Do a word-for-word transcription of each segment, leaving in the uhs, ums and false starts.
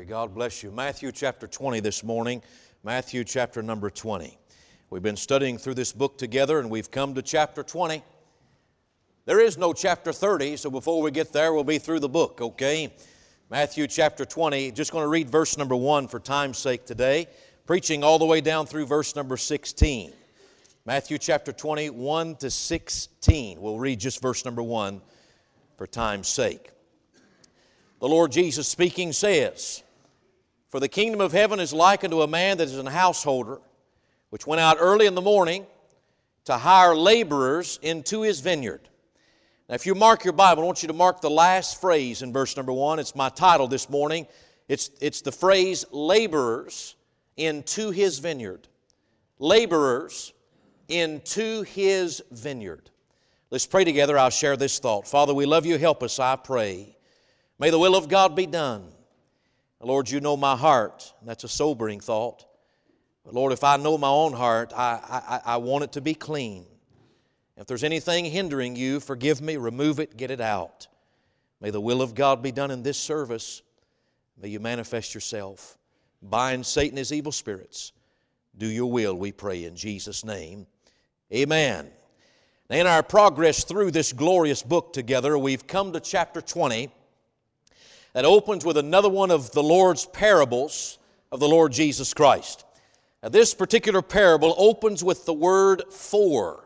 God bless you. Matthew chapter twenty this morning. Matthew chapter number twenty. We've been studying through this book together and we've come to chapter twenty. There is no chapter thirty, so before we get there, we'll be through the book, okay? Matthew chapter twenty. Just going to read verse number one for time's sake today. Preaching all the way down through verse number sixteen. Matthew chapter twenty, one to sixteen. We'll read just verse number one for time's sake. The Lord Jesus speaking says, "For the kingdom of heaven is like unto a man that is an householder, which went out early in the morning to hire laborers into his vineyard." Now, if you mark your Bible, I want you to mark the last phrase in verse number one. It's my title this morning. It's, it's the phrase, laborers into his vineyard. Laborers into his vineyard. Let's pray together. I'll share this thought. Father, we love you. Help us, I pray. May the will of God be done. Lord, you know my heart. That's a sobering thought. But Lord, if I know my own heart, I, I, I want it to be clean. If there's anything hindering you, forgive me, remove it, get it out. May the will of God be done in this service. May you manifest yourself. Bind Satan and his evil spirits. Do your will, we pray in Jesus' name. Amen. Now, in our progress through this glorious book together, we've come to chapter twenty. That opens with another one of the Lord's parables of the Lord Jesus Christ. Now, this particular parable opens with the word "for."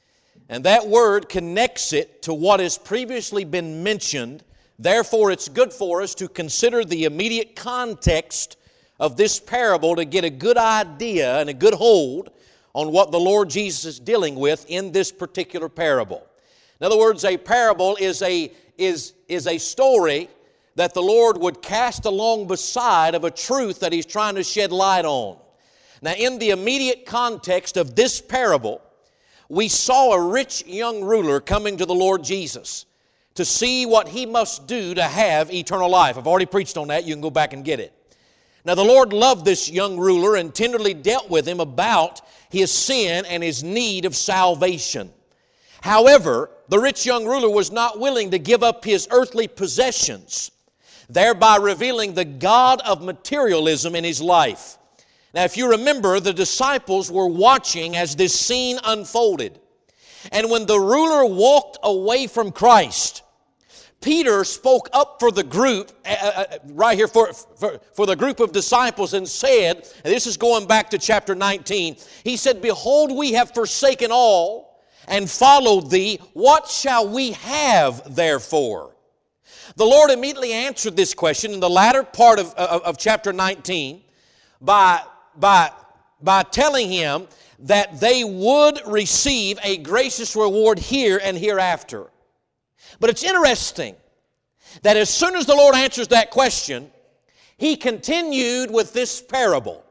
And that word connects it to what has previously been mentioned. Therefore, it's good for us to consider the immediate context of this parable to get a good idea and a good hold on what the Lord Jesus is dealing with in this particular parable. In other words, a parable is a, is, is a story that the Lord would cast along beside of a truth that He's trying to shed light on. Now, in the immediate context of this parable, we saw a rich young ruler coming to the Lord Jesus to see what he must do to have eternal life. I've already preached on that. You can go back and get it. Now, the Lord loved this young ruler and tenderly dealt with him about his sin and his need of salvation. However, the rich young ruler was not willing to give up his earthly possessions, thereby revealing the God of materialism in his life. Now, if you remember, the disciples were watching as this scene unfolded. And when the ruler walked away from Christ, Peter spoke up for the group, uh, right here for, for, for the group of disciples and said, and this is going back to chapter nineteen, he said, "Behold, we have forsaken all and followed thee. What shall we have therefore?" The Lord immediately answered this question in the latter part of, of, of chapter nineteen by, by, by telling him that they would receive a gracious reward here and hereafter. But it's interesting that as soon as the Lord answers that question, He continued with this parable.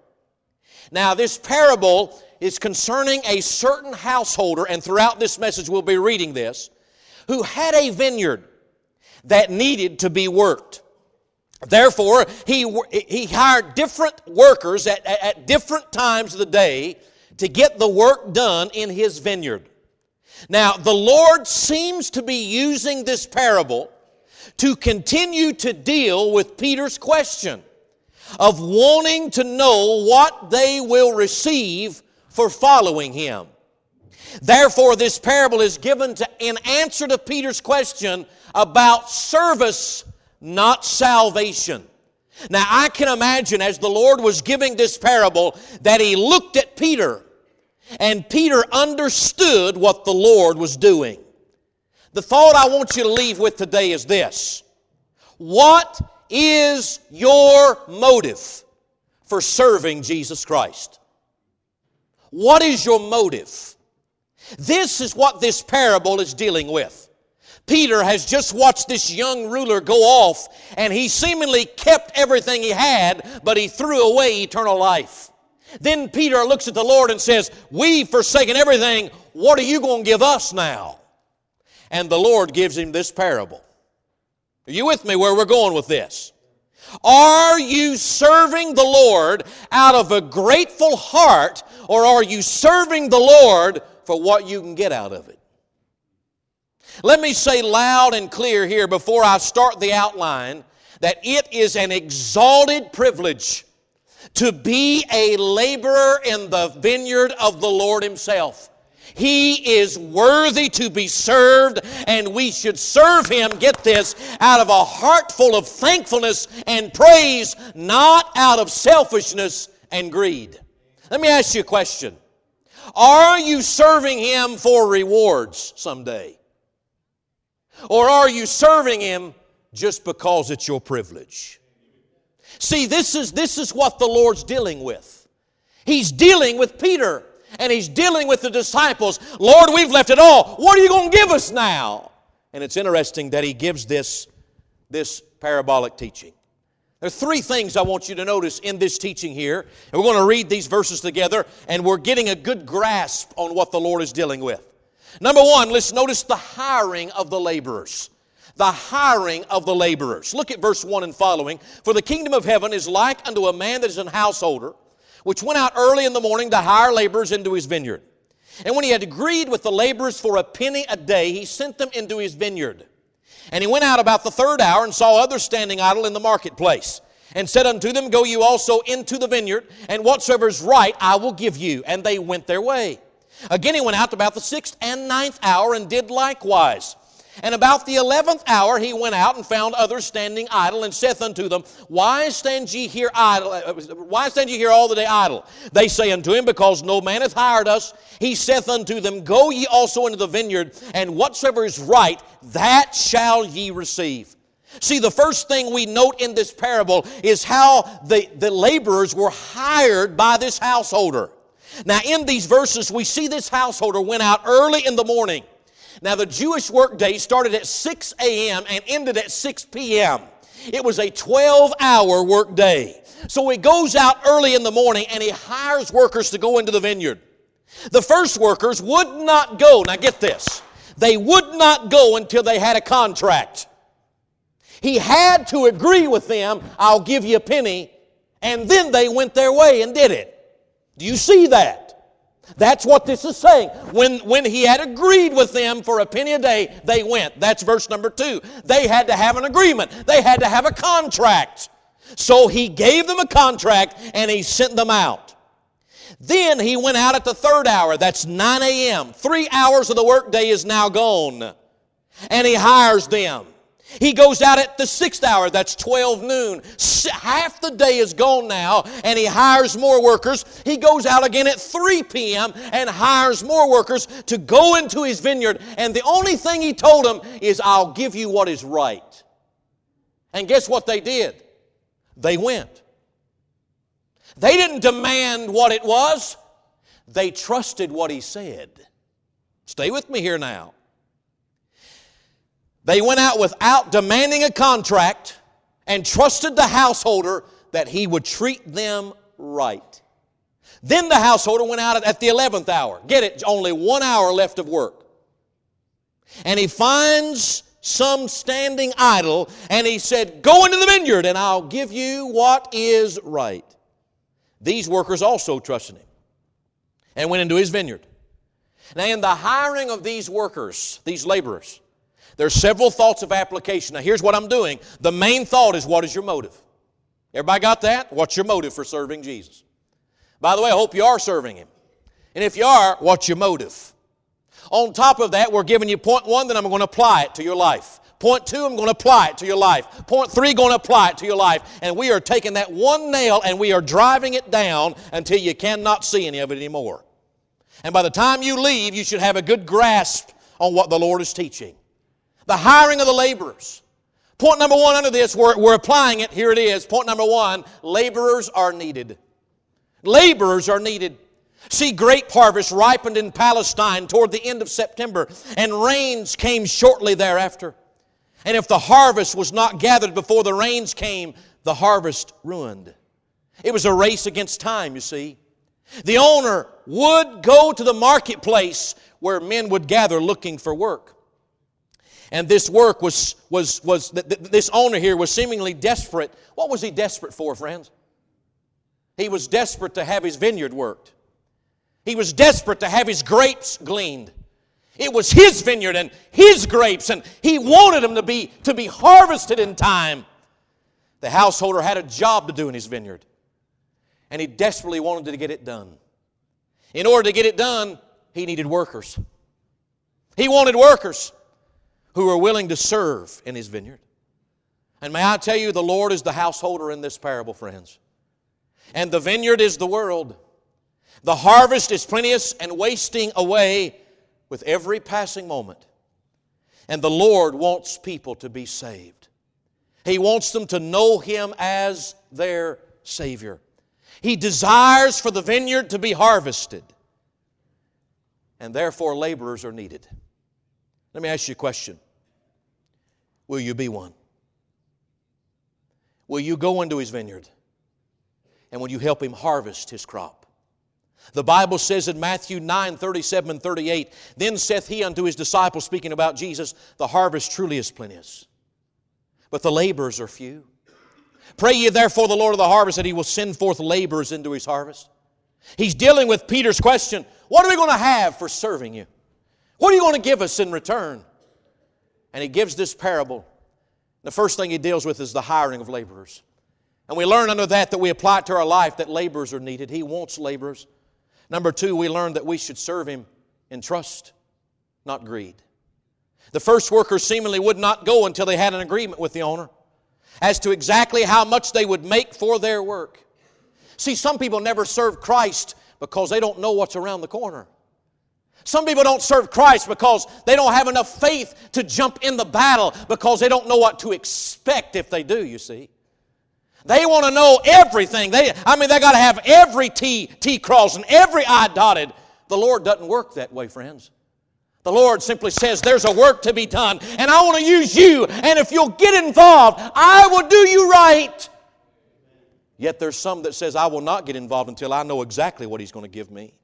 Now, this parable is concerning a certain householder, and throughout this message we'll be reading this, who had a vineyard that needed to be worked. Therefore, he, he hired different workers at, at different times of the day to get the work done in his vineyard. Now, the Lord seems to be using this parable to continue to deal with Peter's question of wanting to know what they will receive for following Him. Therefore, this parable is given to, in answer to Peter's question about service, not salvation. Now, I can imagine as the Lord was giving this parable that He looked at Peter and Peter understood what the Lord was doing. The thought I want you to leave with today is this: what is your motive for serving Jesus Christ? What is your motive? This is what this parable is dealing with. Peter has just watched this young ruler go off, and he seemingly kept everything he had, but he threw away eternal life. Then Peter looks at the Lord and says, "We've forsaken everything. What are you going to give us now?" And the Lord gives him this parable. Are you with me where we're going with this? Are you serving the Lord out of a grateful heart, or are you serving the Lord for what you can get out of it? Let me say loud and clear here before I start the outline that it is an exalted privilege to be a laborer in the vineyard of the Lord Himself. He is worthy to be served, and we should serve Him, get this, out of a heart full of thankfulness and praise, not out of selfishness and greed. Let me ask you a question. Are you serving Him for rewards someday? Or are you serving Him just because it's your privilege? See, this is, this is what the Lord's dealing with. He's dealing with Peter. And He's dealing with the disciples. Lord, we've left it all. What are you going to give us now? And it's interesting that He gives this, this parabolic teaching. There are three things I want you to notice in this teaching here. And we're going to read these verses together, and we're getting a good grasp on what the Lord is dealing with. Number one, let's notice the hiring of the laborers. The hiring of the laborers. Look at verse one and following. For the kingdom of heaven is like unto a man that is an householder, which went out early in the morning to hire laborers into his vineyard. And when he had agreed with the laborers for a penny a day, he sent them into his vineyard. And he went out about the third hour and saw others standing idle in the marketplace, and said unto them, Go you also into the vineyard, and whatsoever is right I will give you. And they went their way. Again he went out about the sixth and ninth hour, and did likewise. And about the eleventh hour he went out and found others standing idle, and saith unto them, Why stand ye here idle? Why stand ye here all the day idle? They say unto him, Because no man hath hired us. He saith unto them, Go ye also into the vineyard, and whatsoever is right, that shall ye receive. See, the first thing we note in this parable is how the, the laborers were hired by this householder. Now, in these verses, we see this householder went out early in the morning. Now, the Jewish work day started at six a.m. and ended at six p.m. It was a twelve-hour work day. So he goes out early in the morning and he hires workers to go into the vineyard. The first workers would not go. Now, get this. They would not go until they had a contract. He had to agree with them, I'll give you a penny, and then they went their way and did it. Do you see that? That's what this is saying. When, when he had agreed with them for a penny a day, they went. That's verse number two. They had to have an agreement. They had to have a contract. So he gave them a contract and he sent them out. Then he went out at the third hour. That's nine a.m. Three hours of the workday is now gone. And he hires them. He goes out at the sixth hour, that's twelve noon. Half the day is gone now, and he hires more workers. He goes out again at three p.m. and hires more workers to go into his vineyard. And the only thing he told them is, I'll give you what is right. And guess what they did? They went. They didn't demand what it was. They trusted what he said. Stay with me here now. They went out without demanding a contract and trusted the householder that he would treat them right. Then the householder went out at the eleventh hour. Get it? Only one hour left of work. And he finds some standing idle, and he said, Go into the vineyard and I'll give you what is right. These workers also trusted him and went into his vineyard. Now, in the hiring of these workers, these laborers, there's several thoughts of application. Now, here's what I'm doing. The main thought is, what is your motive? Everybody got that? What's your motive for serving Jesus? By the way, I hope you are serving Him. And if you are, what's your motive? On top of that, we're giving you point one, then I'm going to apply it to your life. Point two, I'm going to apply it to your life. Point three, going to apply it to your life. And we are taking that one nail and we are driving it down until you cannot see any of it anymore. And by the time you leave, you should have a good grasp on what the Lord is teaching. The hiring of the laborers. Point number one under this, we're, we're applying it. Here it is. Point number one, laborers are needed. Laborers are needed. See, grape harvest ripened in Palestine toward the end of September, and rains came shortly thereafter. And if the harvest was not gathered before the rains came, the harvest ruined. It was a race against time, you see. The owner would go to the marketplace where men would gather looking for work. And this work was, was, was, this owner here was seemingly desperate. What was he desperate for, friends? He was desperate to have his vineyard worked. He was desperate to have his grapes gleaned. It was his vineyard and his grapes, and he wanted them to be, to be harvested in time. The householder had a job to do in his vineyard, and he desperately wanted to get it done. In order to get it done, he needed workers. He wanted workers who were willing to serve in his vineyard. And may I tell you, the Lord is the householder in this parable, friends. And the vineyard is the world. The harvest is plenteous and wasting away with every passing moment. And the Lord wants people to be saved. He wants them to know Him as their Savior. He desires for the vineyard to be harvested. And therefore laborers are needed. Let me ask you a question. Will you be one? Will you go into His vineyard? And will you help Him harvest His crop? The Bible says in Matthew nine, thirty-seven and thirty-eight, Then saith He unto His disciples, speaking about Jesus, The harvest truly is plenteous, but the laborers are few. Pray ye therefore the Lord of the harvest that He will send forth laborers into His harvest. He's dealing with Peter's question, what are we going to have for serving you? What are you going to give us in return? And He gives this parable. The first thing He deals with is the hiring of laborers. And we learn under that that we apply it to our life that laborers are needed. He wants laborers. Number two, we learn that we should serve Him in trust, not greed. The first workers seemingly would not go until they had an agreement with the owner as to exactly how much they would make for their work. See, some people never serve Christ because they don't know what's around the corner. Some people don't serve Christ because they don't have enough faith to jump in the battle because they don't know what to expect if they do, you see. They want to know everything. They, I mean, they got to have every T, T crossed and every I dotted. The Lord doesn't work that way, friends. The Lord simply says, there's a work to be done, and I want to use you, and if you'll get involved, I will do you right. Yet there's some that says, I will not get involved until I know exactly what He's going to give me.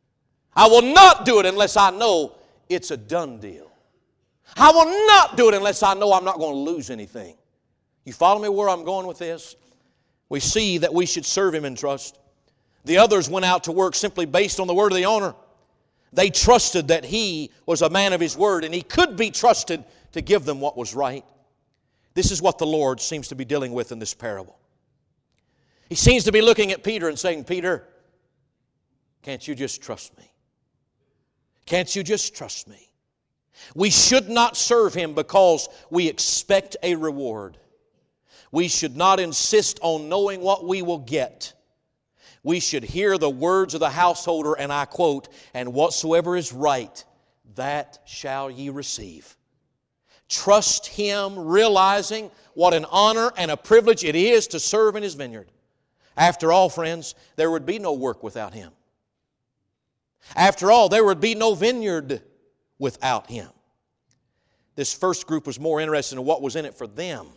I will not do it unless I know it's a done deal. I will not do it unless I know I'm not going to lose anything. You follow me where I'm going with this? We see that we should serve Him in trust. The others went out to work simply based on the word of the owner. They trusted that He was a man of His word and He could be trusted to give them what was right. This is what the Lord seems to be dealing with in this parable. He seems to be looking at Peter and saying, Peter, can't you just trust me? Can't you just trust me? We should not serve Him because we expect a reward. We should not insist on knowing what we will get. We should hear the words of the householder, and I quote, and whatsoever is right, that shall ye receive. Trust Him, realizing what an honor and a privilege it is to serve in His vineyard. After all, friends, there would be no work without Him. After all, there would be no vineyard without Him. This first group was more interested in what was in it for them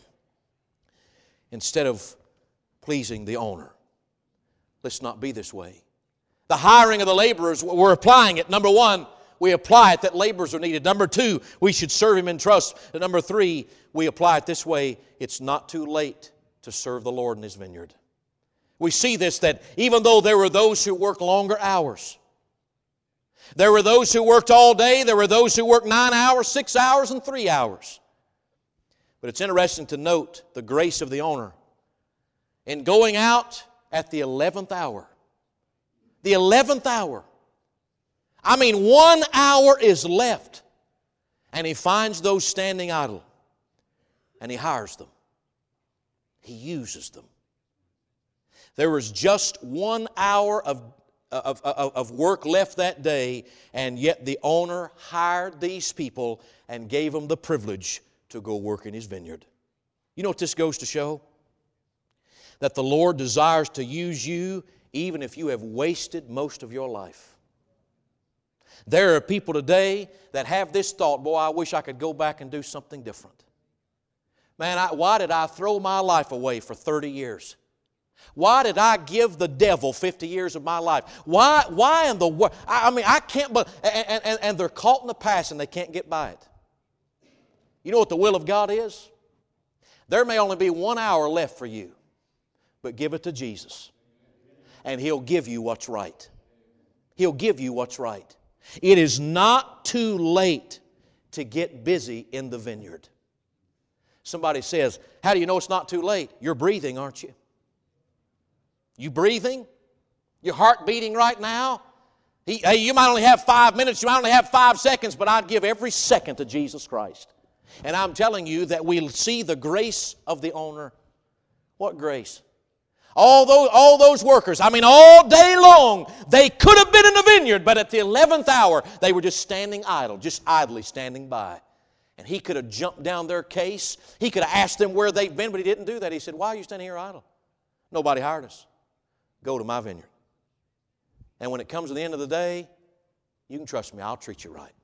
instead of pleasing the owner. Let's not be this way. The hiring of the laborers, we're applying it. Number one, we apply it that laborers are needed. Number two, we should serve Him in trust. And number three, we apply it this way. It's not too late to serve the Lord in His vineyard. We see this, that even though there were those who worked longer hours, there were those who worked all day, there were those who worked nine hours, six hours, and three hours. But it's interesting to note the grace of the owner in going out at the eleventh hour. The eleventh hour. I mean, one hour is left. And he finds those standing idle. And he hires them. He uses them. There was just one hour of, of, of, of work left that day, and yet the owner hired these people and gave them the privilege to go work in His vineyard. You know what this goes to show? That the Lord desires to use you even if you have wasted most of your life. There are people today that have this thought, boy, I wish I could go back and do something different. Man, I, why did I throw my life away for thirty years? Why did I give the devil fifty years of my life? Why, why in the world? I, I mean, I can't, but, and, and, and they're caught in the past and they can't get by it. You know what the will of God is? There may only be one hour left for you, but give it to Jesus. And He'll give you what's right. He'll give you what's right. It is not too late to get busy in the vineyard. Somebody says, how do you know it's not too late? You're breathing, aren't you? You breathing? Your heart beating right now? He, hey, you might only have five minutes, you might only have five seconds, but I'd give every second to Jesus Christ. And I'm telling you that we'll see the grace of the owner. What grace? All those, all those workers, I mean all day long, they could have been in the vineyard, but at the eleventh hour, they were just standing idle, just idly standing by. And he could have jumped down their case. He could have asked them where they've been, but he didn't do that. He said, why are you standing here idle? Nobody hired us. Go to my vineyard. And when it comes to the end of the day, you can trust me, I'll treat you right.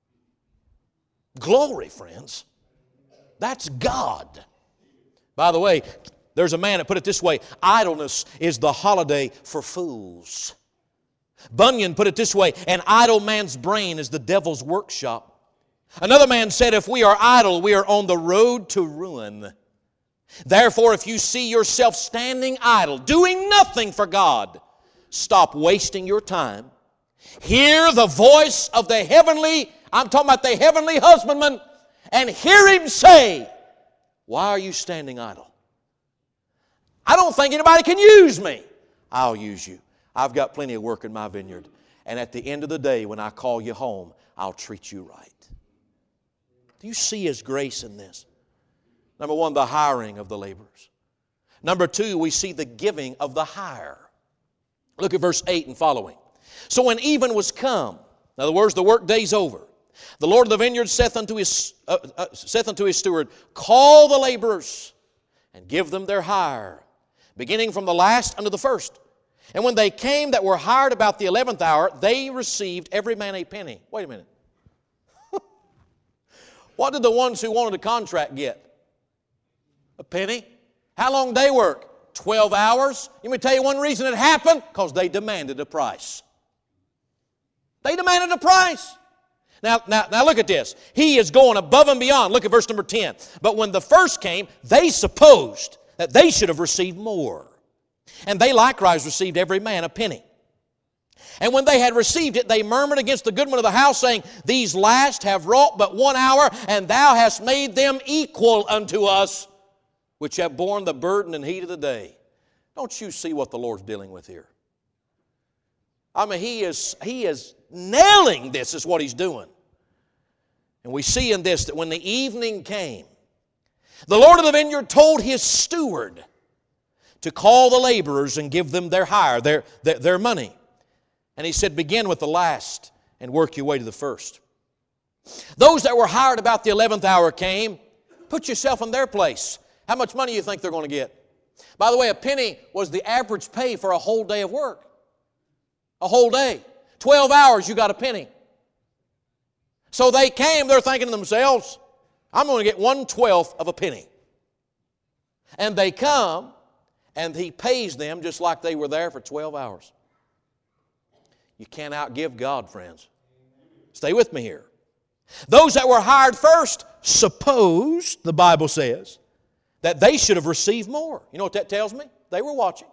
Glory, friends. That's God. By the way, there's a man that put it this way, idleness is the holiday for fools. Bunyan put it this way, an idle man's brain is the devil's workshop. Another man said, if we are idle, we are on the road to ruin. Therefore, if you see yourself standing idle, doing nothing for God, stop wasting your time. Hear the voice of the heavenly, I'm talking about the heavenly husbandman, and hear Him say, why are you standing idle? I don't think anybody can use me. I'll use you. I've got plenty of work in my vineyard. And at the end of the day, when I call you home, I'll treat you right. Do you see His grace in this? Number one, the hiring of the laborers. Number two, we see the giving of the hire. Look at verse eight and following. So when even was come, in other words, the work day's over, the Lord of the vineyard saith unto his, uh, uh, saith unto his steward, call the laborers and give them their hire, beginning from the last unto the first. And when they came that were hired about the eleventh hour, they received every man a penny. Wait a minute. What did the ones who wanted a contract get? A penny? How long did they work? Twelve hours? Let me tell you one reason it happened. Because they demanded a price. They demanded a price. Now, now, now look at this. He is going above and beyond. Look at verse number ten. But when the first came, they supposed that they should have received more. And they likewise received every man a penny. And when they had received it, they murmured against the goodman of the house, saying, these last have wrought but one hour, and thou hast made them equal unto us, which have borne the burden and heat of the day. Don't you see what the Lord's dealing with here? I mean, He is, he is nailing this, is what He's doing. And we see in this that when the evening came, the Lord of the vineyard told His steward to call the laborers and give them their hire, their, their, their money. And He said, begin with the last and work your way to the first. Those that were hired about the eleventh hour came. Put yourself in their place. How much money do you think they're going to get? By the way, a penny was the average pay for a whole day of work. A whole day. Twelve hours, you got a penny. So they came, they're thinking to themselves, I'm going to get one twelfth of a penny. And they come, and He pays them just like they were there for twelve hours. You can't outgive God, friends. Stay with me here. Those that were hired first, suppose, the Bible says, that they should have received more. You know what that tells me? They were watching.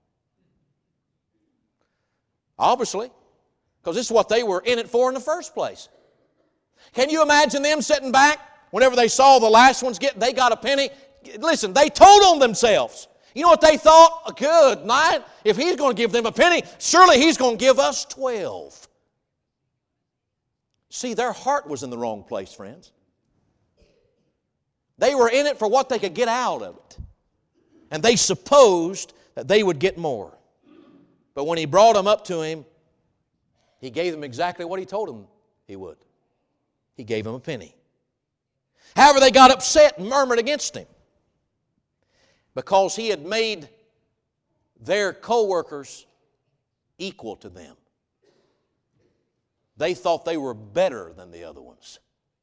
Obviously, because this is what they were in it for in the first place. Can you imagine them sitting back whenever they saw the last ones get, they got a penny? Listen, they told on themselves. You know what they thought? Good night. If He's going to give them a penny, surely He's going to give us twelve. See, their heart was in the wrong place, friends. They were in it for what they could get out of it. And they supposed that they would get more. But when He brought them up to Him, He gave them exactly what He told them He would. He gave them a penny. However, they got upset and murmured against Him, because He had made their co-workers equal to them. They thought they were better than the other ones.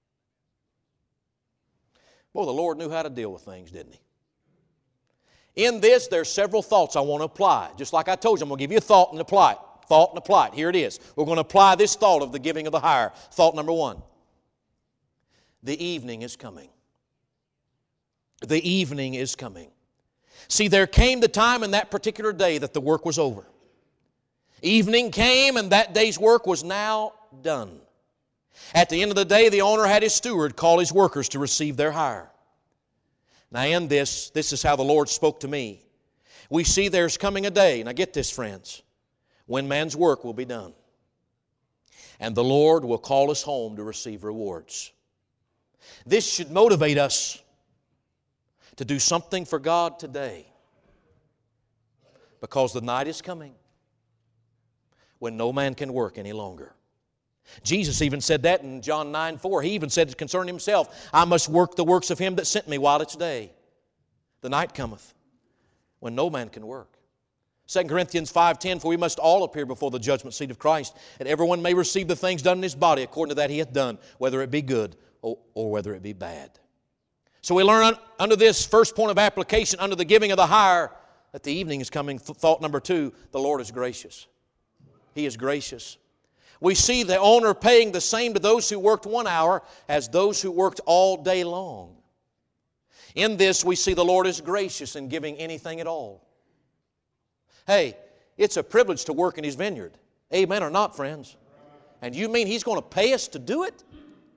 Boy, the Lord knew how to deal with things, didn't He? In this, there's several thoughts I want to apply. Just like I told you, I'm going to give you a thought and apply it. Thought and apply it. Here it is. We're going to apply this thought of the giving of the hire. Thought number one. The evening is coming. The evening is coming. See, there came the time in that particular day that the work was over. Evening came, and that day's work was now done. At the end of the day, the owner had his steward call his workers to receive their hire. Now in this, this is how the Lord spoke to me. We see there's coming a day, now get this, friends, when man's work will be done. And the Lord will call us home to receive rewards. This should motivate us to do something for God today, because the night is coming when no man can work any longer. Jesus even said that in John nine four. He even said concerning Himself, I must work the works of Him that sent me while it's day. The night cometh when no man can work. Second Corinthians five ten, for we must all appear before the judgment seat of Christ, that everyone may receive the things done in his body according to that he hath done, whether it be good or, or whether it be bad. So we learn un, under this first point of application, under the giving of the hire, that the evening is coming. Thought number two, the Lord is gracious. He is gracious. We see the owner paying the same to those who worked one hour as those who worked all day long. In this, we see the Lord is gracious in giving anything at all. Hey, it's a privilege to work in His vineyard. Amen or not, friends? And you mean He's going to pay us to do it?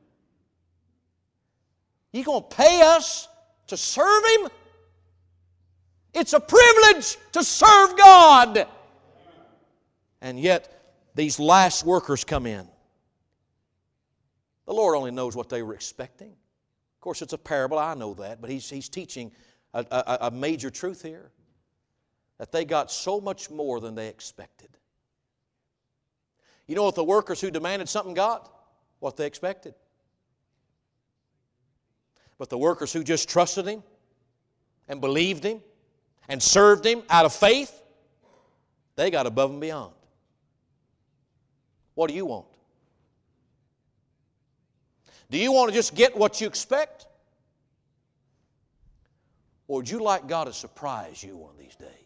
He's going to pay us to serve Him? It's a privilege to serve God. And yet, these last workers come in. The Lord only knows what they were expecting. Of course, it's a parable, I know that, but He's, he's teaching a, a, a major truth here. That they got so much more than they expected. You know what the workers who demanded something got? What they expected. But the workers who just trusted Him and believed Him and served Him out of faith, they got above and beyond. What do you want? Do you want to just get what you expect? Or would you like God to surprise you one of these days?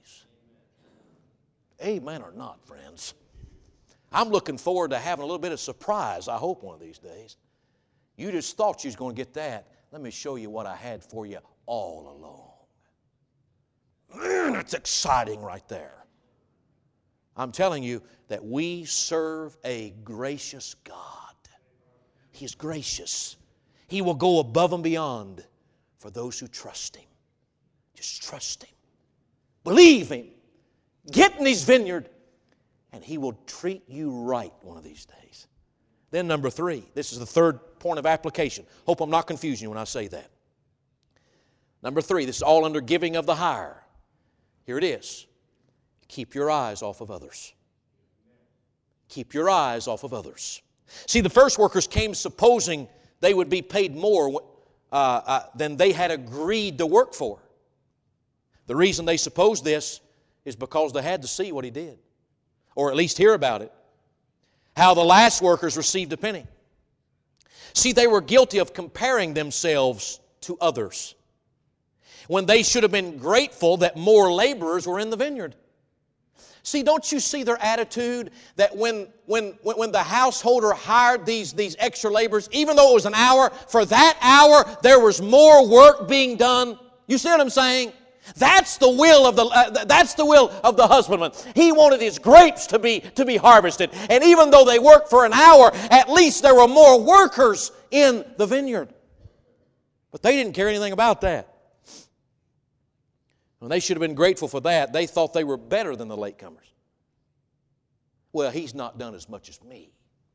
Amen or not, friends? I'm looking forward to having a little bit of surprise, I hope, one of these days. You just thought you was going to get that. Let me show you what I had for you all along. Man, that's exciting right there. I'm telling you that we serve a gracious God. He is gracious. He will go above and beyond for those who trust Him. Just trust Him. Believe Him. Get in His vineyard, and He will treat you right one of these days. Then number three, this is the third point of application. Hope I'm not confusing you when I say that. Number three, this is all under giving of the hire. Here it is. Keep your eyes off of others. Keep your eyes off of others. See, the first workers came supposing they would be paid more uh, uh, than they had agreed to work for. The reason they supposed this is because they had to see what He did, or at least hear about it. How the last workers received a penny. See, they were guilty of comparing themselves to others when they should have been grateful that more laborers were in the vineyard. See, don't you see their attitude that when, when, when the householder hired these, these extra laborers, even though it was an hour, for that hour there was more work being done? You see what I'm saying? That's the will of the uh, that's the will of the husbandman. He wanted his grapes to be to be harvested, and even though they worked for an hour, at least there were more workers in the vineyard. But they didn't care anything about that. When they should have been grateful for that, they thought they were better than the latecomers. Well, he's not done as much as me.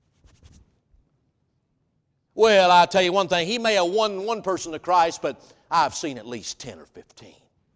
Well, I'll tell you one thing, he may have won one person to Christ, but I've seen at least ten or fifteen.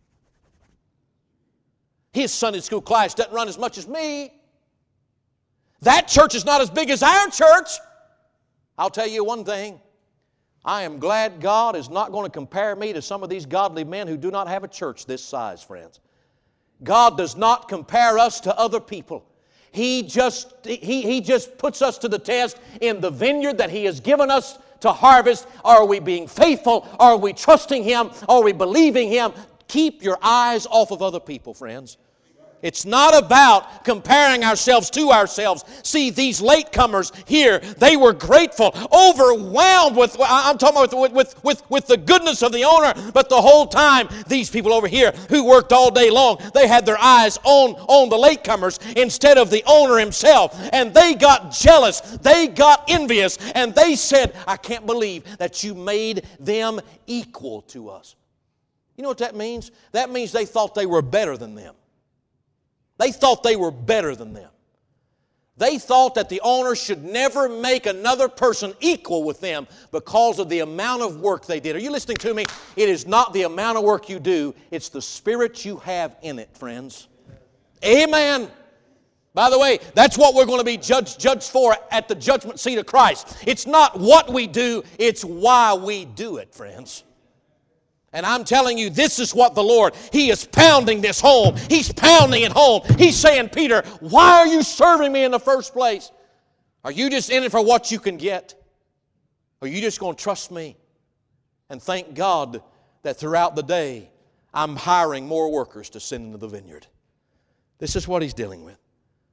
His Sunday school class doesn't run as much as me. That church is not as big as our church. I'll tell you one thing. I am glad God is not going to compare me to some of these godly men who do not have a church this size, friends. God does not compare us to other people. He just, he, he just puts us to the test in the vineyard that He has given us to harvest. Are we being faithful? Are we trusting Him? Are we believing Him? Keep your eyes off of other people, friends. It's not about comparing ourselves to ourselves. See, these latecomers here, they were grateful, overwhelmed with, I'm talking about with, with, with, with the goodness of the owner, but the whole time, these people over here who worked all day long, they had their eyes on, on the latecomers instead of the owner himself. And they got jealous, they got envious, and they said, I can't believe that you made them equal to us. You know what that means? That means they thought they were better than them. They thought they were better than them. They thought that the owner should never make another person equal with them because of the amount of work they did. Are you listening to me? It is not the amount of work you do, it's the spirit you have in it, friends. Amen. By the way, that's what we're going to be judged, judged for at the judgment seat of Christ. It's not what we do, it's why we do it, friends. And I'm telling you, this is what the Lord, He is pounding this home. He's pounding it home. He's saying, Peter, why are you serving me in the first place? Are you just in it for what you can get? Or are you just going to trust me? And thank God that throughout the day, I'm hiring more workers to send into the vineyard. This is what He's dealing with.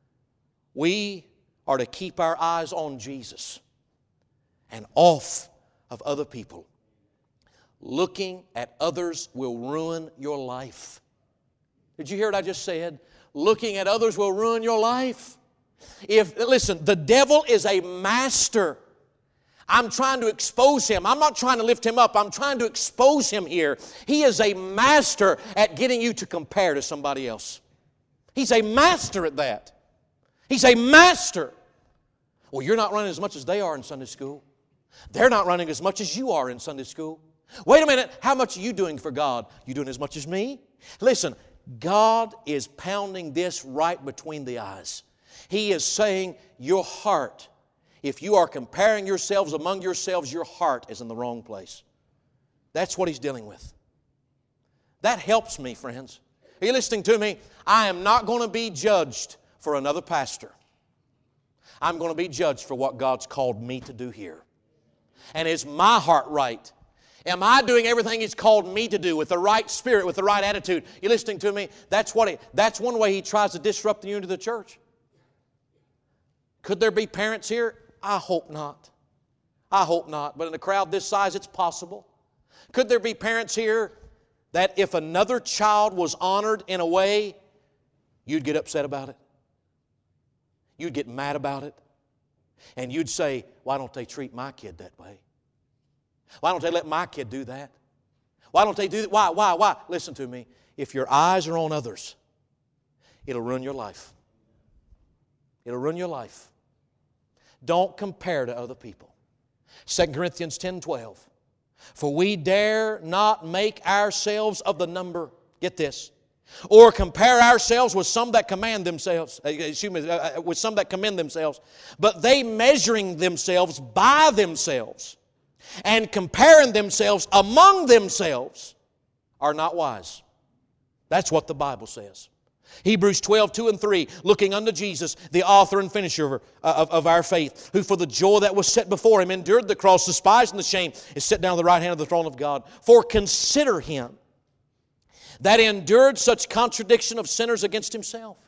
We are to keep our eyes on Jesus and off of other people. Looking at others will ruin your life. Did you hear what I just said? Looking at others will ruin your life. If, listen, the devil is a master. I'm trying to expose him. I'm not trying to lift him up. I'm trying to expose him here. He is a master at getting you to compare to somebody else. He's a master at that. He's a master. Well, you're not running as much as they are in Sunday school. They're not running as much as you are in Sunday school. Wait a minute, how much are you doing for God? You doing as much as me? Listen, God is pounding this right between the eyes. He is saying, your heart, if you are comparing yourselves among yourselves, your heart is in the wrong place. That's what He's dealing with. That helps me, friends. Are you listening to me? I am not going to be judged for another pastor. I'm going to be judged for what God's called me to do here. And is my heart right? Am I doing everything He's called me to do with the right spirit, with the right attitude? You listening to me? That's what he, that's one way he tries to disrupt the unity of the church. Could there be parents here? I hope not. I hope not. But in a crowd this size, it's possible. Could there be parents here that if another child was honored in a way, you'd get upset about it? You'd get mad about it? And you'd say, why don't they treat my kid that way? Why don't they let my kid do that? Why don't they do that? Why, why, why? Listen to me. If your eyes are on others, it'll ruin your life. It'll ruin your life. Don't compare to other people. Second Corinthians ten twelve. For we dare not make ourselves of the number, get this, or compare ourselves with some that command themselves, excuse me, uh, with some that commend themselves, but they measuring themselves by themselves and comparing themselves among themselves are not wise. That's what the Bible says. Hebrews twelve, two and three, looking unto Jesus, the author and finisher of, of, of our faith, who for the joy that was set before Him endured the cross, despising the shame, is set down at the right hand of the throne of God. For consider Him that endured such contradiction of sinners against Himself,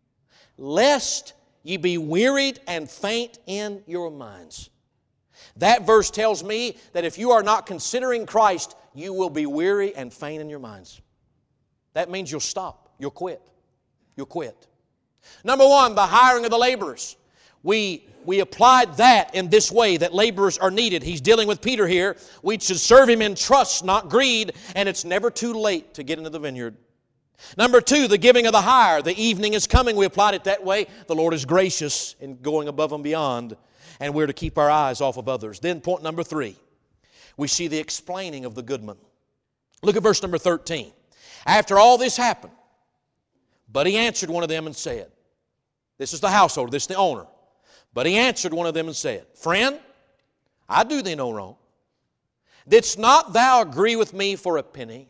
lest ye be wearied and faint in your minds. That verse tells me that if you are not considering Christ, you will be weary and faint in your minds. That means you'll stop. You'll quit. You'll quit. Number one, the hiring of the laborers. We, we applied that in this way, that laborers are needed. He's dealing with Peter here. We should serve him in trust, not greed, and it's never too late to get into the vineyard. Number two, the giving of the hire. The evening is coming. We applied it that way. The Lord is gracious in going above and beyond, and we're to keep our eyes off of others. Then point number three, we see the explaining of the goodman. Look at verse number thirteen. After all this happened, but he answered one of them and said, this is the householder, this is the owner. But he answered one of them and said, Friend, I do thee no wrong. Didst not thou agree with me for a penny?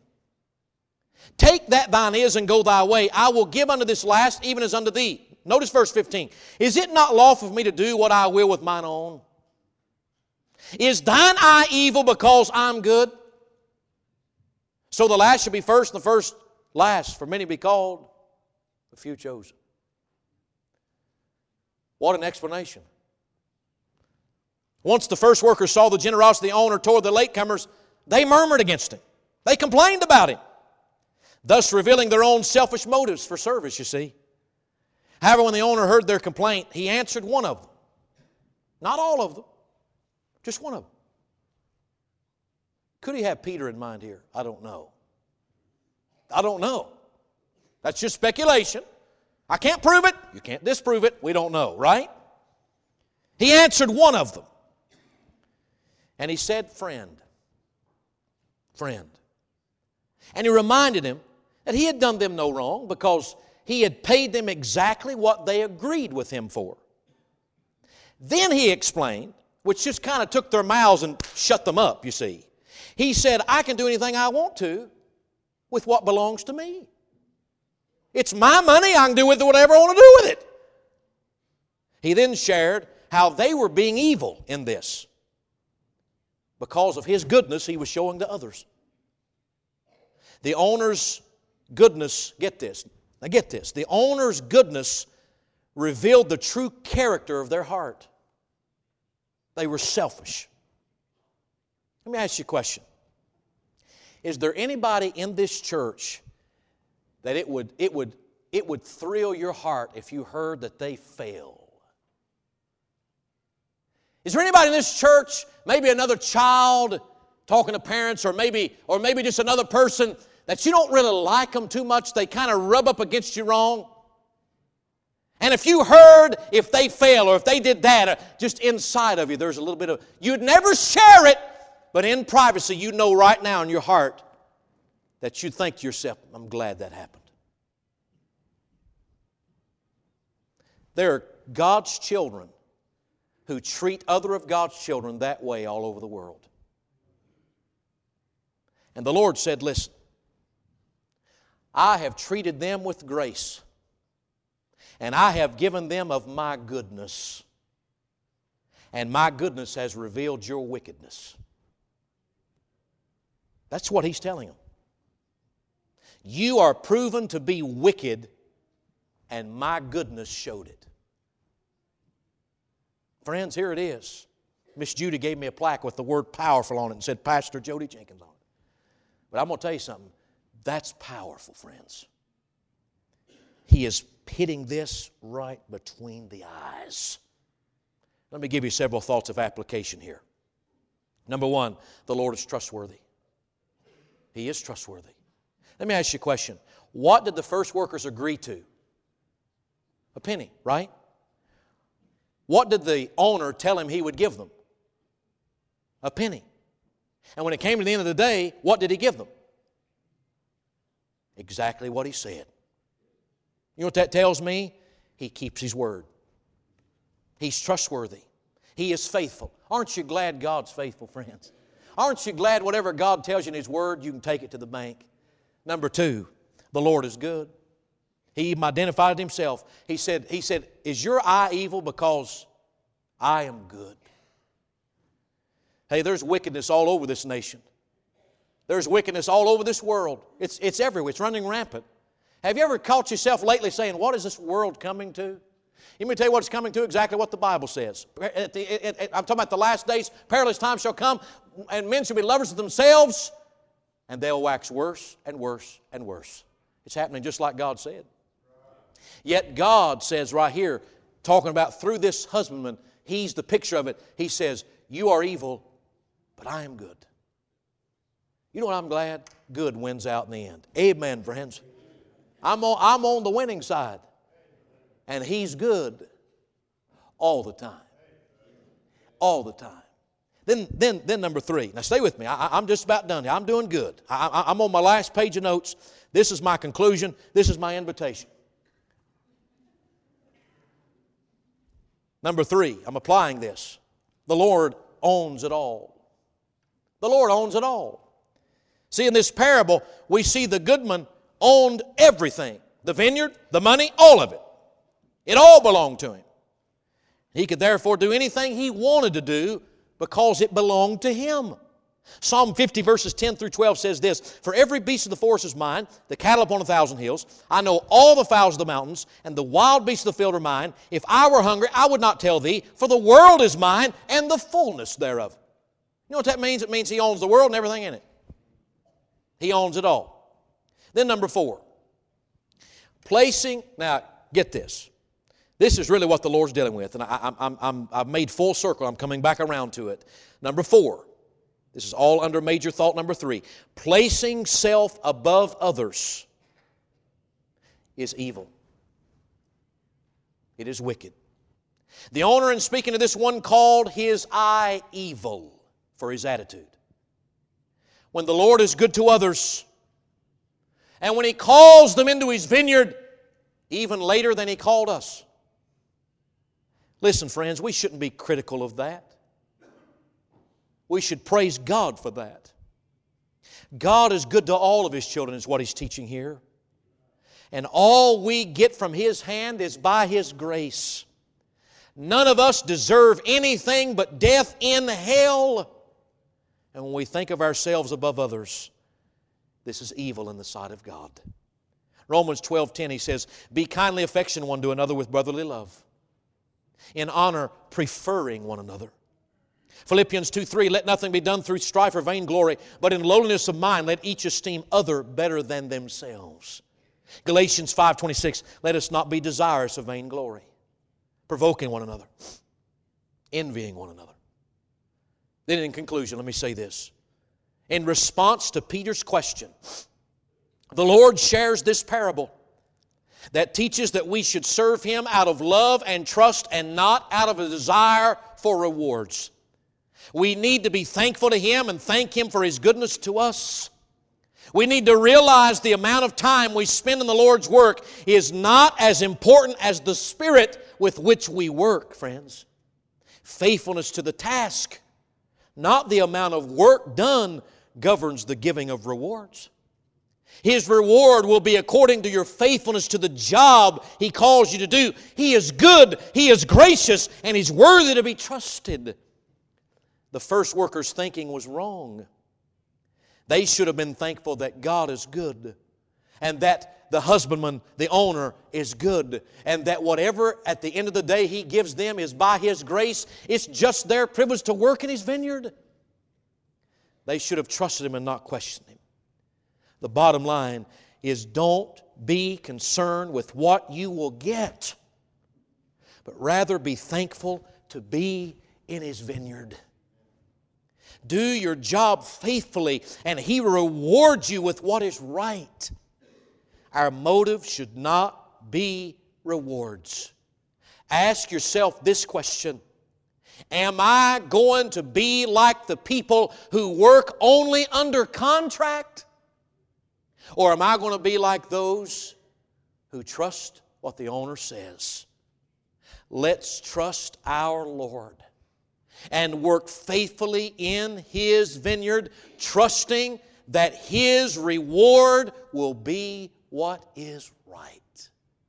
Take that thine is and go thy way. I will give unto this last even as unto thee. Notice verse fifteen. Is it not lawful for me to do what I will with mine own? Is thine eye evil because I'm good? So the last shall be first and the first last. For many be called, a few chosen. What an explanation. Once the first workers saw the generosity of the owner toward the latecomers, they murmured against him. They complained about him, thus revealing their own selfish motives for service, you see. However, when the owner heard their complaint, he answered one of them. Not all of them, just one of them. Could he have Peter in mind here? I don't know. I don't know. That's just speculation. I can't prove it. You can't disprove it. We don't know, right? He answered one of them. And he said, friend. Friend. And he reminded him that he had done them no wrong because he had paid them exactly what they agreed with him for. Then he explained, which just kind of took their mouths and shut them up, you see. He said, I can do anything I want to with what belongs to me. It's my money. I can do with it whatever I want to do with it. He then shared how they were being evil in this because of his goodness he was showing to others. The owner's goodness, get this, now get this, the owner's goodness revealed the true character of their heart. They were selfish. Let me ask you a question. Is there anybody in this church that it would, it would, it would thrill your heart if you heard that they fail? Is there anybody in this church, maybe another child talking to parents, or maybe, or maybe just another person that you don't really like them too much, they kind of rub up against you wrong? And if you heard if they fail or if they did that, uh, just inside of you there's a little bit of, you'd never share it, but in privacy you know right now in your heart that you think to yourself, I'm glad that happened. There are God's children who treat other of God's children that way all over the world. And the Lord said, listen, I have treated them with grace, and I have given them of my goodness, and my goodness has revealed your wickedness. That's what He's telling them. You are proven to be wicked, and my goodness showed it. Friends, here it is. Miss Judy gave me a plaque with the word powerful on it and said, Pastor Jody Jenkins on it. But I'm going to tell you something. That's powerful, friends. He is hitting this right between the eyes. Let me give you several thoughts of application here. Number one, the Lord is trustworthy. He is trustworthy. Let me ask you a question. What did the first workers agree to? A penny, right? What did the owner tell him he would give them? A penny. And when it came to the end of the day, what did he give them? Exactly what he said. You know what that tells me? He keeps His word. He's trustworthy. He is faithful. Aren't you glad God's faithful, friends? Aren't you glad whatever God tells you in His word, you can take it to the bank? Number two, the Lord is good. He even identified Himself. He said, he said, is your eye evil because I am good? Hey, there's wickedness all over this nation. There's wickedness all over this world. It's, it's everywhere. It's running rampant. Have you ever caught yourself lately saying, what is this world coming to? Let me tell you what it's coming to, exactly what the Bible says. At the, at, at, I'm talking about the last days, perilous times shall come, and men shall be lovers of themselves, and they'll wax worse and worse and worse. It's happening just like God said. Yet God says right here, talking about through this husbandman, He's the picture of it. He says, you are evil, but I am good. You know what I'm glad? Good wins out in the end. Amen, friends. I'm on, I'm on the winning side. And He's good all the time. All the time. Then, then, then number three. Now stay with me. I, I'm just about done here. I'm doing good. I, I, I'm on my last page of notes. This is my conclusion. This is my invitation. Number three, I'm applying this. The Lord owns it all. The Lord owns it all. See, in this parable, we see the goodman owned everything. The vineyard, the money, all of it. It all belonged to him. He could therefore do anything he wanted to do because it belonged to him. Psalm fifty verses ten through twelve says this, for every beast of the forest is mine, the cattle upon a thousand hills. I know all the fowls of the mountains, and the wild beasts of the field are mine. If I were hungry, I would not tell thee, for the world is mine, and the fullness thereof. You know what that means? It means He owns the world and everything in it. He owns it all. Then number four, placing, now get this. This is really what the Lord's dealing with, and I, I'm, I'm, I've made full circle. I'm coming back around to it. Number four, This is all under major thought number three. Placing self above others is evil. It is wicked. The owner, in speaking to this one, called his eye evil for his attitude. When the Lord is good to others, and when He calls them into His vineyard, even later than He called us. Listen, friends, we shouldn't be critical of that. We should praise God for that. God is good to all of His children, is what He's teaching here. And all we get from His hand is by His grace. None of us deserve anything but death in hell. And when we think of ourselves above others, this is evil in the sight of God. Romans twelve ten, he says, "Be kindly affectionate one to another with brotherly love, in honor preferring one another." Philippians two three, "Let nothing be done through strife or vainglory, but in lowliness of mind let each esteem other better than themselves." Galatians five twenty-six, "Let us not be desirous of vainglory, provoking one another, envying one another." Then in conclusion, let me say this. In response to Peter's question, the Lord shares this parable that teaches that we should serve Him out of love and trust and not out of a desire for rewards. We need to be thankful to Him and thank Him for His goodness to us. We need to realize the amount of time we spend in the Lord's work is not as important as the spirit with which we work, friends. Faithfulness to the task, not the amount of work done, governs the giving of rewards. His reward will be according to your faithfulness to the job He calls you to do. He is good, He is gracious, and He's worthy to be trusted. The first workers' thinking was wrong. They should have been thankful that God is good, and that the husbandman, the owner, is good, and that whatever at the end of the day He gives them is by His grace. It's just their privilege to work in His vineyard. They should have trusted Him and not questioned Him. The bottom line is, don't be concerned with what you will get, but rather be thankful to be in His vineyard. Do your job faithfully, and He will reward you with what is right. Our motive should not be rewards. Ask yourself this question: am I going to be like the people who work only under contract? Or am I going to be like those who trust what the owner says? Let's trust our Lord and work faithfully in His vineyard, trusting that His reward will be what is right.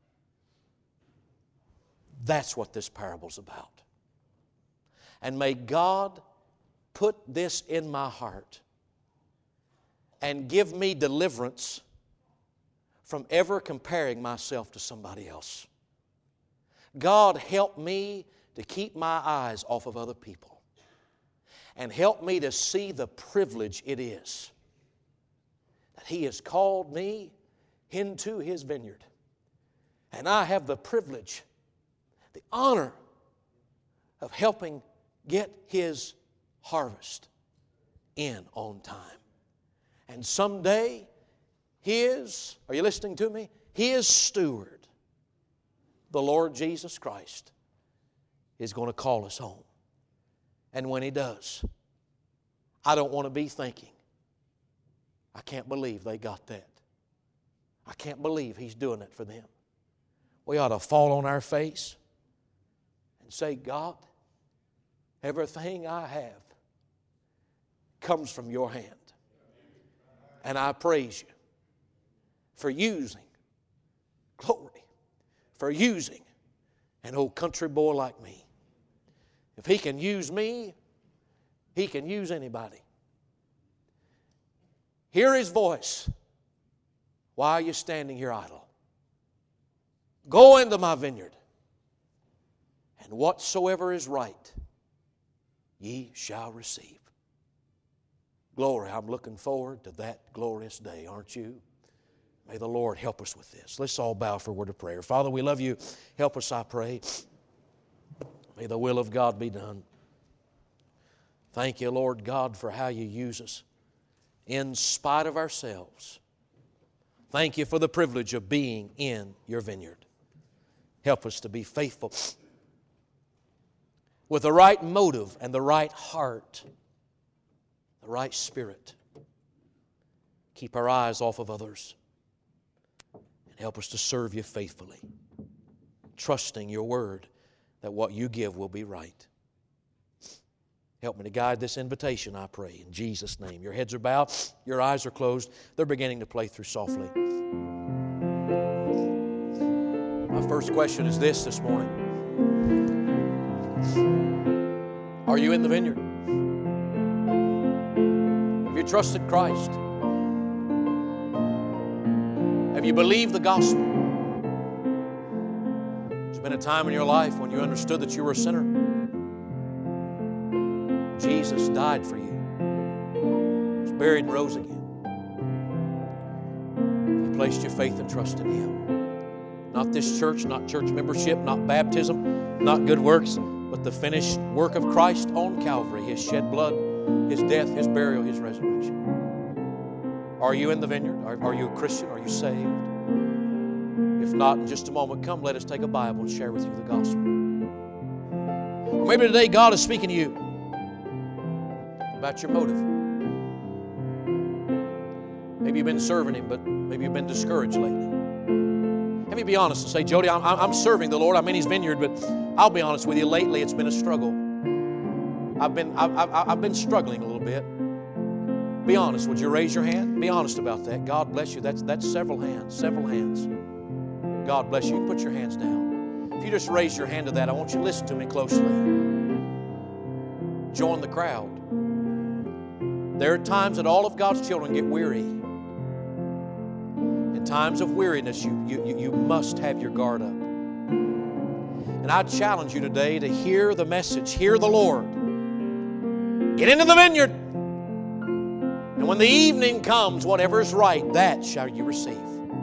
That's what this parable's about. And may God put this in my heart and give me deliverance from ever comparing myself to somebody else. God, help me to keep my eyes off of other people, and help me to see the privilege it is that He has called me into His vineyard, and I have the privilege, the honor of helping get His harvest in on time. And someday His, are you listening to me? His steward, the Lord Jesus Christ, is going to call us home. And when He does, I don't want to be thinking, I can't believe they got that. I can't believe He's doing it for them. We ought to fall on our face and say, God, everything I have comes from Your hand. And I praise You for using, glory, for using an old country boy like me. If He can use me, He can use anybody. Hear His voice. Why are you standing here idle? Go into my vineyard, and whatsoever is right, ye shall receive. Glory, I'm looking forward to that glorious day, aren't you? May the Lord help us with this. Let's all bow for a word of prayer. Father, we love You. Help us, I pray. May the will of God be done. Thank you, Lord God, for how you use us in spite of ourselves. Thank you for the privilege of being in your vineyard. Help us to be faithful with the right motive and the right heart, the right spirit. Keep our eyes off of others and help us to serve you faithfully, trusting your word that what you give will be right. Help me to guide this invitation, I pray, in Jesus' name. Your heads are bowed, your eyes are closed. They're beginning to play through softly. My first question is this this morning. Are you in the vineyard? Have you trusted Christ? Have you believed the gospel? There's been a time in your life when you understood that you were a sinner. Jesus died for you. He was buried and rose again. You placed your faith and trust in Him. Not this church, not church membership, not baptism, not good works, but the finished work of Christ on Calvary, His shed blood, His death, His burial, His resurrection. Are you in the vineyard? Are, are you a Christian? Are you saved? If not, in just a moment, come let us take a Bible and share with you the gospel. Or maybe today God is speaking to you about your motive. Maybe you've been serving Him, but maybe you've been discouraged lately. Let me be honest and say, Jody, I'm, I'm serving the Lord. I'm in His vineyard, but I'll be honest with you. Lately, it's been a struggle. I've been, I've, I've, I've been struggling a little bit. Be honest. Would you raise your hand? Be honest about that. God bless you. That's, that's several hands. Several hands. God bless you. You can put your hands down. If you just raise your hand to that, I want you to listen to me closely. Join the crowd. There are times that all of God's children get weary. In times of weariness, you, you, you must have your guard up. And I challenge you today to hear the message, hear the Lord. Get into the vineyard. And when the evening comes, whatever is right, that shall you receive.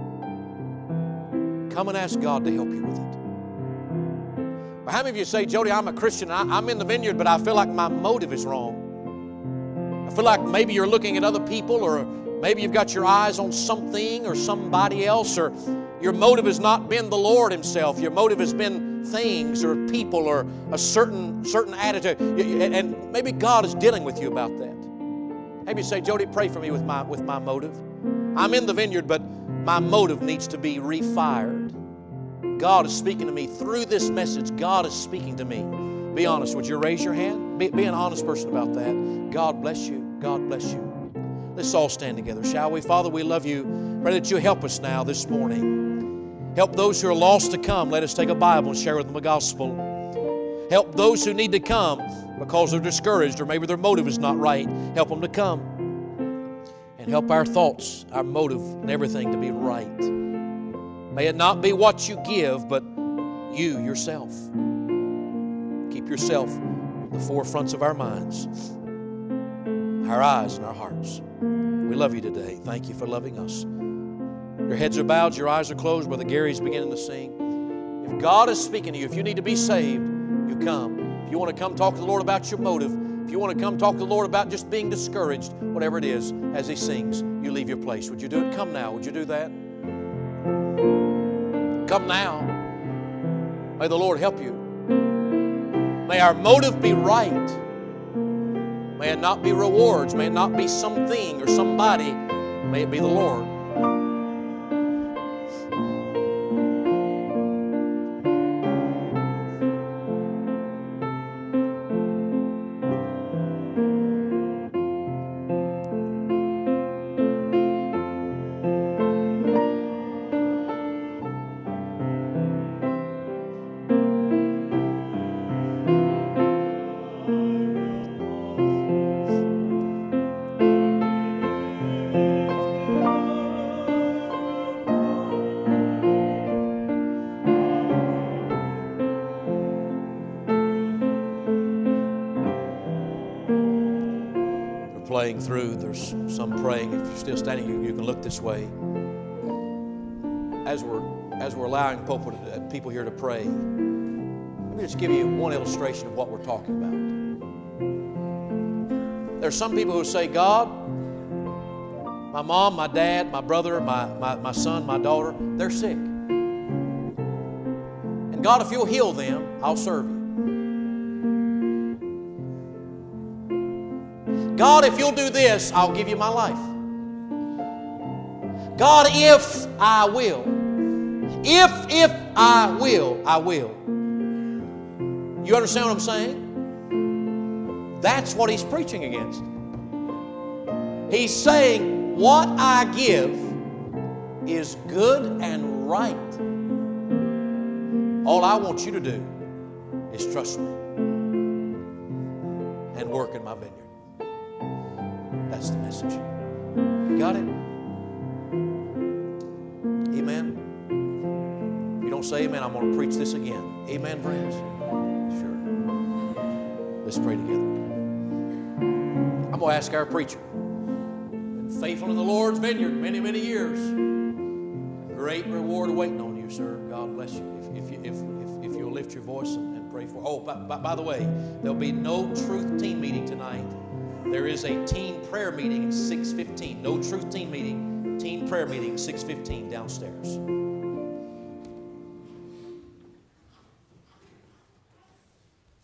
Come and ask God to help you with it. But how many of you say, Jody, I'm a Christian, I, I'm in the vineyard, but I feel like my motive is wrong. I feel like maybe you're looking at other people, or maybe you've got your eyes on something or somebody else, or your motive has not been the Lord Himself. Your motive has been things or people or a certain, certain attitude. And maybe God is dealing with you about that. Maybe you say, Jody, pray for me with my, with my motive. I'm in the vineyard, but my motive needs to be refired. God is speaking to me through this message. God is speaking to me. Be honest. Would you raise your hand? Be, be an honest person about that. God bless you. God bless you. Let's all stand together, shall we? Father, we love you. Pray that you help us now this morning. Help those who are lost to come. Let us take a Bible and share with them the gospel. Help those who need to come because they're discouraged or maybe their motive is not right. Help them to come. And help our thoughts, our motive, and everything to be right. May it not be what you give, but you yourself. Keep yourself in the forefronts of our minds, our eyes and our hearts. We love you today. Thank you for loving us. Your heads are bowed, your eyes are closed. Brother Gary's beginning to sing. If God is speaking to you, if you need to be saved, you come. If you want to come talk to the Lord about your motive, if you want to come talk to the Lord about just being discouraged, whatever it is, as He sings, you leave your place. Would you do it? Come now. Would you do that? Come now. May the Lord help you. May our motive be right. May it not be rewards. May it not be something or somebody. May it be the Lord. Playing through, there's some praying. If you're still standing, you, you can look this way. As we're as we're allowing people, uh, people here to pray, let me just give you one illustration of what we're talking about. There's some people who say, God, my mom, my dad, my brother, my, my, my son, my daughter, they're sick. And God, if you'll heal them, I'll serve you. God, if you'll do this, I'll give you my life. God, if I will. If, if I will, I will. You understand what I'm saying? That's what he's preaching against. He's saying, what I give is good and right. All I want you to do is trust me and work in my vineyard. That's the message. You got it? Amen. If you don't say amen, I'm going to preach this again. Amen, friends? Sure. Let's pray together. I'm going to ask our preacher. Been faithful in the Lord's vineyard many, many years. Great reward waiting on you, sir. God bless you. If, if, you, if, if, if you'll lift your voice and, and pray for. Oh, by, by, by the way, there'll be no Truth Team meeting tonight. There is a teen prayer meeting at six fifteen. No Truth Team meeting. Teen prayer meeting, six fifteen downstairs.